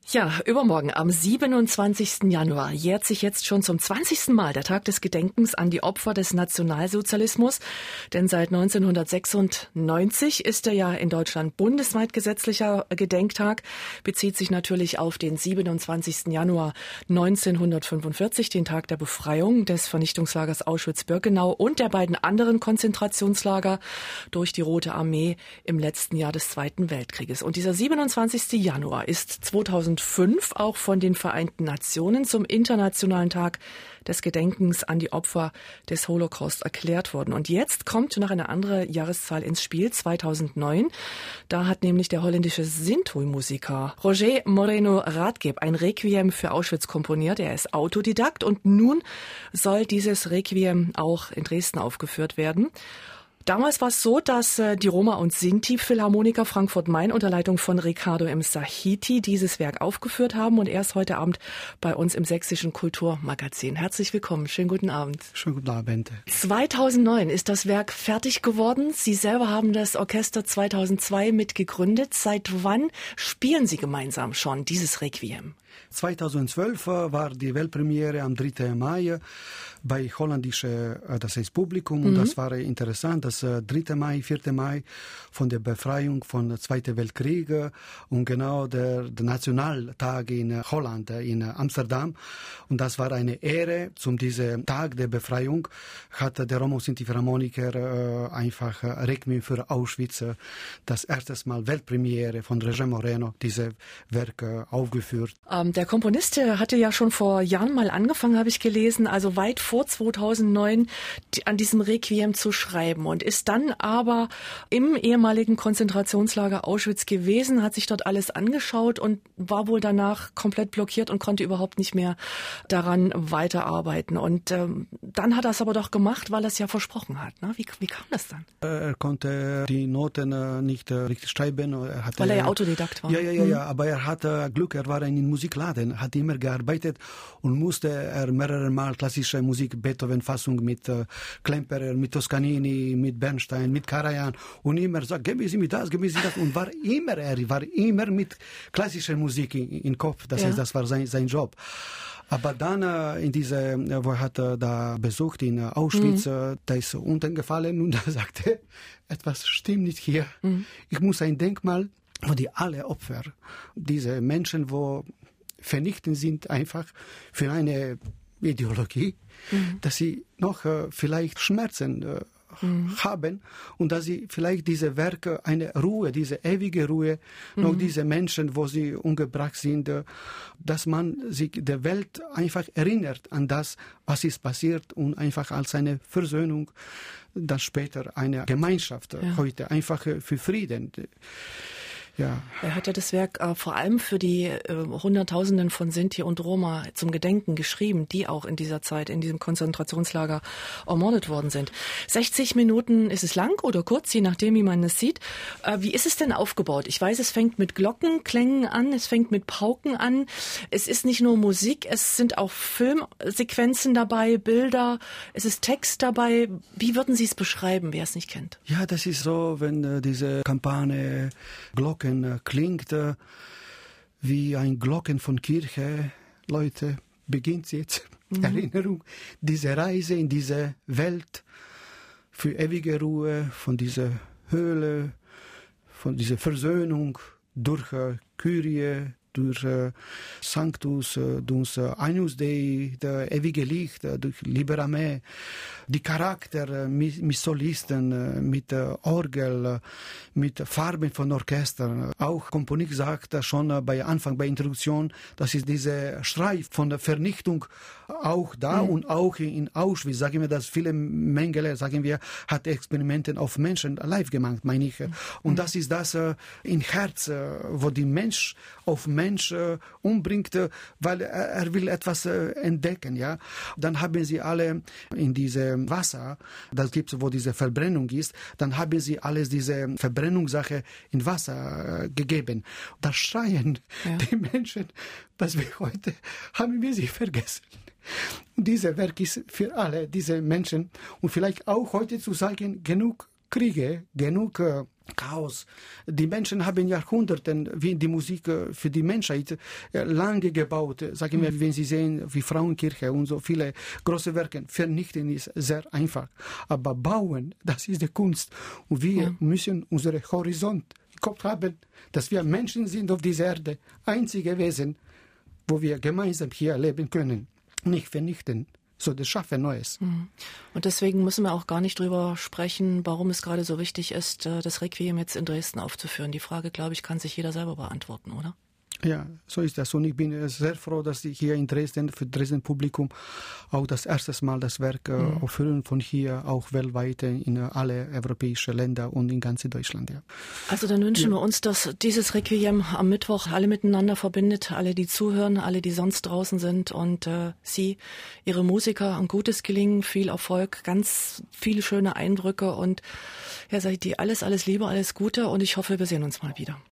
Ja, übermorgen am 27. Januar jährt sich jetzt schon zum 20. Mal der Tag des Gedenkens an die Opfer des Nationalsozialismus. Denn seit 1996 ist er ja in Deutschland bundesweit gesetzlicher Gedenktag, bezieht sich natürlich auf den 27. Januar 1945, den Tag der Befreiung des Vernichtungslagers Auschwitz-Birkenau und der beiden anderen Konzentrationslager durch die Rote Armee im letzten Jahr des Zweiten Weltkrieges. Und dieser 27. Januar ist 2005 auch von den Vereinten Nationen zum Internationalen Tag des Gedenkens an die Opfer des Holocaust erklärt worden. Und jetzt kommt noch eine andere Jahreszahl ins Spiel, 2009. Da hat nämlich der holländische Sinti-Musiker Roger Moreno Radgeb ein Requiem für Auschwitz komponiert. Er ist Autodidakt und nun soll dieses Requiem auch in Dresden aufgeführt werden. Damals war es so, dass die Roma- und Sinti-Philharmoniker Frankfurt-Main unter Leitung von Ricardo M. Sahiti dieses Werk aufgeführt haben und er ist heute Abend bei uns im Sächsischen Kulturmagazin. Herzlich willkommen, schönen guten Abend. Schönen guten Abend. 2009 ist das Werk fertig geworden. Sie selber haben das Orchester 2002 mitgegründet. Seit wann spielen Sie gemeinsam schon dieses Requiem? 2012 war die Weltpremiere am 3. Mai bei holländische, das heißt Publikum, und das war interessant, das 3. Mai, 4. Mai von der Befreiung von Zweiten Weltkrieg und genau der Nationaltag in Holland, in Amsterdam, und das war eine Ehre. Zum diesen Tag der Befreiung hat der Roma- und Sinti-Philharmoniker einfach Requiem für Auschwitz, das erste Mal Weltpremiere von Roger Moreno, diese Werke aufgeführt. Der Komponist hatte ja schon vor Jahren mal angefangen, habe ich gelesen, also weit vor 2009 an diesem Requiem zu schreiben und ist dann aber im ehemaligen Konzentrationslager Auschwitz gewesen, hat sich dort alles angeschaut und war wohl danach komplett blockiert und konnte überhaupt nicht mehr daran weiterarbeiten. Und dann hat er es aber doch gemacht, weil er es ja versprochen hat. Ne? Wie kam das dann? Er konnte die Noten nicht richtig schreiben. Weil er ja Autodidakt war. Ja, aber er hatte Glück, er war in Musikladen, hat immer gearbeitet und musste mehrere Mal klassische Musik, Beethoven-Fassung mit Klemperer, mit Toscanini, mit Bernstein, mit Karajan und immer sagt, geben Sie mir das, geben Sie das, und er war immer mit klassischer Musik im Kopf, das heißt, das war sein Job. Aber dann wo er hat da besucht in Auschwitz, da ist unten gefallen und er sagte, etwas stimmt nicht hier. Ich muss ein Denkmal, wo die alle Opfer, diese Menschen, wo vernichtend sind einfach für eine Ideologie, dass sie noch vielleicht Schmerzen haben und dass sie vielleicht diese Werke, eine Ruhe, diese ewige Ruhe, noch diese Menschen, wo sie umgebracht sind, dass man sich der Welt einfach erinnert an das, was ist passiert und einfach als eine Versöhnung, dann später eine Gemeinschaft heute, einfach für Frieden. Ja. Er hat ja das Werk vor allem für die Hunderttausenden von Sinti und Roma zum Gedenken geschrieben, die auch in dieser Zeit in diesem Konzentrationslager ermordet worden sind. 60 Minuten ist es lang oder kurz, je nachdem, wie man es sieht. Wie ist es denn aufgebaut? Ich weiß, es fängt mit Glockenklängen an, es fängt mit Pauken an. Es ist nicht nur Musik, es sind auch Filmsequenzen dabei, Bilder, es ist Text dabei. Wie würden Sie es beschreiben, wer es nicht kennt? Ja, das ist so, wenn diese Kampagne Glocken klingt wie ein Glocken von Kirche. Leute, beginnt jetzt Erinnerung, diese Reise in diese Welt für ewige Ruhe, von dieser Höhle, von dieser Versöhnung durch Kyrie, durch Sanctus, durch Agnus Dei, der ewige Licht, durch Libera Me, die Charakter mit Solisten, mit Orgel, mit Farben von Orchestern. Auch Komponist sagt schon bei Anfang, bei Introduktion, das ist dieser Schrei von der Vernichtung auch da und auch in Auschwitz, sagen wir, dass viele Mengele, sagen wir, hat Experimente auf Menschen live gemacht, meine ich. Und das ist das im Herz, wo die Mensch auf Mensch umbringt, weil er will etwas entdecken, ja. Dann haben sie alle in diesem Wasser, das gibt, wo diese Verbrennung ist, dann haben sie alles diese Verbrennungssache in Wasser gegeben. Da schreien die Menschen, dass wir heute haben wir sie vergessen. Dieses Werk ist für alle diese Menschen und vielleicht auch heute zu sagen, genug Kriege, genug Chaos. Die Menschen haben Jahrhunderten wie die Musik für die Menschheit lange gebaut. Sagen wir, wenn Sie sehen, wie Frauenkirche und so viele große Werke, vernichten ist sehr einfach. Aber bauen, das ist die Kunst. Und wir müssen unseren Horizont im Kopf haben, dass wir Menschen sind auf dieser Erde, einzige Wesen, wo wir gemeinsam hier leben können, nicht vernichten. So, das schaffen Neues. Und deswegen müssen wir auch gar nicht drüber sprechen, warum es gerade so wichtig ist, das Requiem jetzt in Dresden aufzuführen. Die Frage, glaube ich, kann sich jeder selber beantworten, oder? Ja, so ist das. Und ich bin sehr froh, dass ich hier in Dresden, für Dresden Publikum, auch das erste Mal das Werk aufführen von hier, auch weltweit in alle europäischen Länder und in ganz Deutschland. Ja. Also dann wünschen wir uns, dass dieses Requiem am Mittwoch alle miteinander verbindet, alle, die zuhören, alle, die sonst draußen sind und Sie, Ihre Musiker, ein gutes Gelingen, viel Erfolg, ganz viele schöne Eindrücke und ja, sag ich dir alles Liebe, alles Gute und ich hoffe, wir sehen uns mal wieder.